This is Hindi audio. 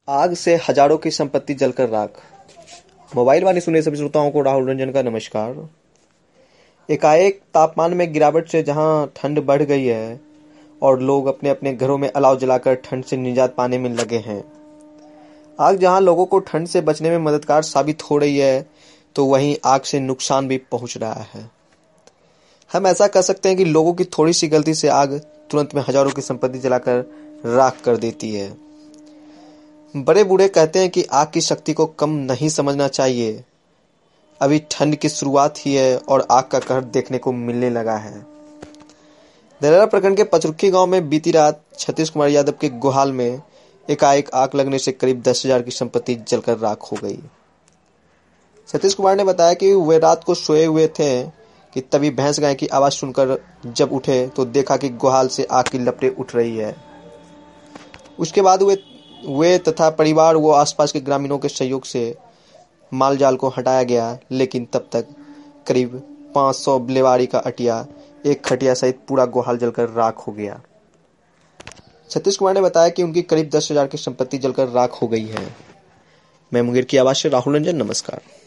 आग से हजारों की संपत्ति जलकर राख। मोबाइल वाणी सुने सभी श्रोताओं को राहुल रंजन का नमस्कार। एकाएक तापमान में गिरावट से जहां ठंड बढ़ गई है और लोग अपने अपने घरों में अलाव जलाकर ठंड से निजात पाने में लगे हैं। आग जहां लोगों को ठंड से बचने में मददगार साबित हो रही है, तो वहीं आग से नुकसान भी पहुंच रहा है। हम ऐसा कर सकते हैं कि लोगों की थोड़ी सी गलती से आग तुरंत में हजारों की संपत्ति जलाकर राख कर देती है। बड़े बूढ़े कहते हैं कि आग की शक्ति को कम नहीं समझना चाहिए। अभी ठंड की शुरुआत ही है और आग का कहर देखने को मिलने लगा है। दरेरा प्रखंड के पचरुखी गांव में बीती रात सतीश कुमार यादव के गुहाल में एकाएक आग लगने से करीब 10,000 की संपत्ति जलकर राख हो गई। सतीश कुमार ने बताया कि वे रात को सोए हुए थे कि तभी भैंस गाय की आवाज सुनकर जब उठे तो देखा कि गुहाल से आग की लपटें उठ रही है। उसके बाद वे तथा परिवार व आसपास के ग्रामीणों के सहयोग से माल जाल को हटाया गया, लेकिन तब तक करीब 500 लेवारी का अटिया, एक खटिया सहित पूरा गोहाल जलकर राख हो गया। सतीश कुमार ने बताया कि उनकी करीब 10,000 की संपत्ति जलकर राख हो गई है। मैं मुंगेर की आवाज से राहुल रंजन, नमस्कार।